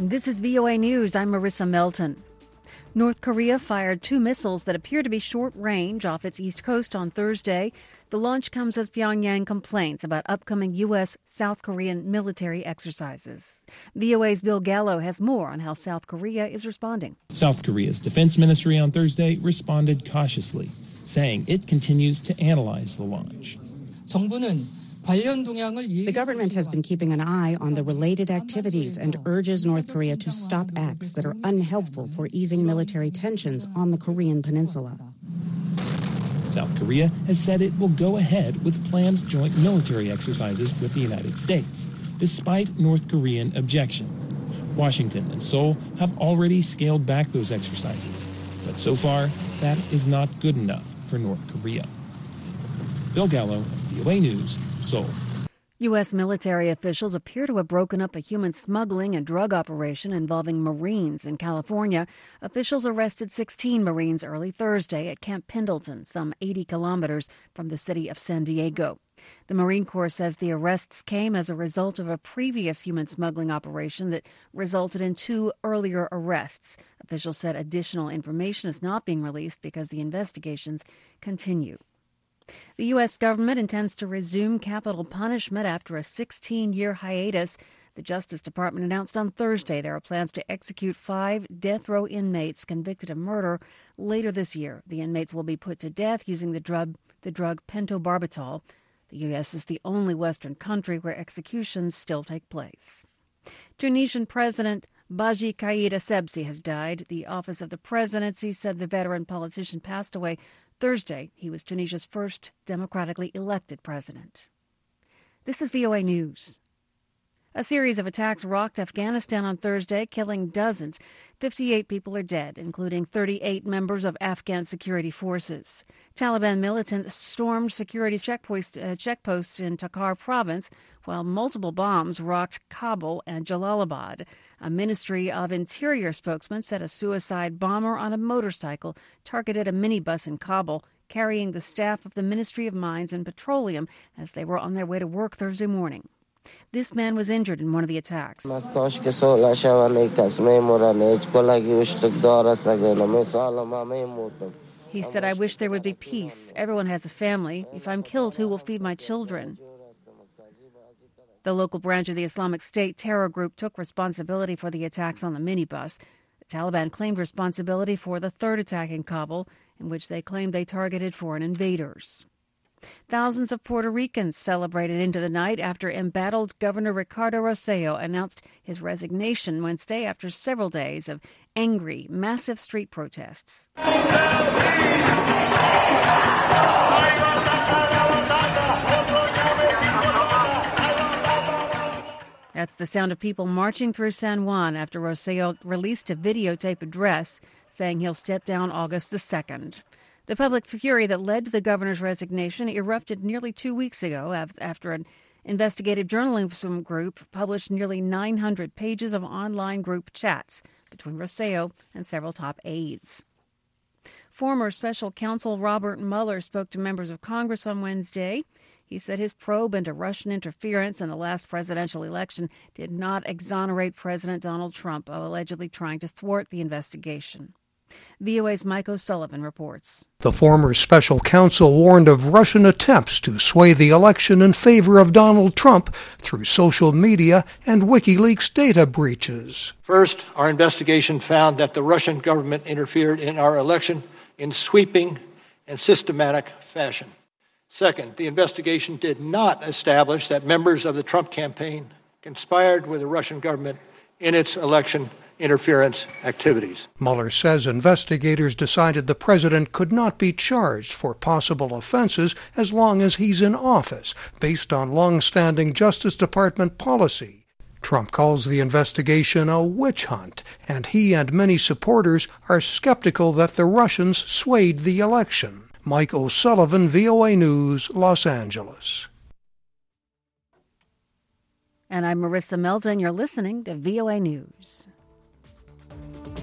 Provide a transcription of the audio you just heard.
This is VOA News. I'm Marissa Melton. North Korea fired 2 missiles that appear to be short-range off its east coast on Thursday. The launch comes as Pyongyang complains about upcoming U.S.-South Korean military exercises. VOA's Bill Gallo has more on how South Korea is responding. South Korea's defense ministry on Thursday responded cautiously, saying it continues to analyze the launch. The government has been keeping an eye on the related activities and urges North Korea to stop acts that are unhelpful for easing military tensions on the Korean peninsula. South Korea has said it will go ahead with planned joint military exercises with the United States, despite North Korean objections. Washington and Seoul have already scaled back those exercises, but so far, that is not good enough for North Korea. Bill Gallo, VOA News, Seoul. U.S. military officials appear to have broken up a human smuggling and drug operation involving Marines in California. Officials arrested 16 Marines early Thursday at Camp Pendleton, some 80 kilometers from the city of San Diego. The Marine Corps says the arrests came as a result of a previous human smuggling operation that resulted in 2 earlier arrests. Officials said additional information is not being released because the investigations continue. The U.S. government intends to resume capital punishment after a 16-year hiatus. The Justice Department announced on Thursday there are plans to execute 5 death row inmates convicted of murder later this year. The inmates will be put to death using the drug pentobarbital. The U.S. is the only Western country where executions still take place. Tunisian President Baji Caid Essebsi has died. The Office of the Presidency said the veteran politician passed away Thursday. He was Tunisia's first democratically elected president. This is VOA News. A series of attacks rocked Afghanistan on Thursday, killing dozens. 58 people are dead, including 38 members of Afghan security forces. Taliban militants stormed security checkposts in Takhar province, while multiple bombs rocked Kabul and Jalalabad. A Ministry of Interior spokesman said a suicide bomber on a motorcycle targeted a minibus in Kabul, carrying the staff of the Ministry of Mines and Petroleum as they were on their way to work Thursday morning. This man was injured in one of the attacks. He said, "I wish there would be peace. Everyone has a family. If I'm killed, who will feed my children?" The local branch of the Islamic State terror group took responsibility for the attacks on the minibus. The Taliban claimed responsibility for the third attack in Kabul, in which they claimed they targeted foreign invaders. Thousands of Puerto Ricans celebrated into the night after embattled Governor Ricardo Rosselló announced his resignation Wednesday after several days of angry, massive street protests. That's the sound of people marching through San Juan after Rosselló released a videotape address saying he'll step down August the 2nd. The public fury that led to the governor's resignation erupted nearly 2 weeks ago after an investigative journalism group published nearly 900 pages of online group chats between Rosselló and several top aides. Former special counsel Robert Mueller spoke to members of Congress on Wednesday. He said his probe into Russian interference in the last presidential election did not exonerate President Donald Trump of allegedly trying to thwart the investigation. VOA's Mike O'Sullivan reports. The former special counsel warned of Russian attempts to sway the election in favor of Donald Trump through social media and WikiLeaks data breaches. First, our investigation found that the Russian government interfered in our election in sweeping and systematic fashion. Second, the investigation did not establish that members of the Trump campaign conspired with the Russian government in its election interference activities. Mueller says investigators decided the president could not be charged for possible offenses as long as he's in office, based on long-standing Justice Department policy. Trump calls the investigation a witch hunt, and he and many supporters are skeptical that the Russians swayed the election. Mike O'Sullivan, VOA News, Los Angeles. And I'm Marissa Melton. You're listening to VOA News.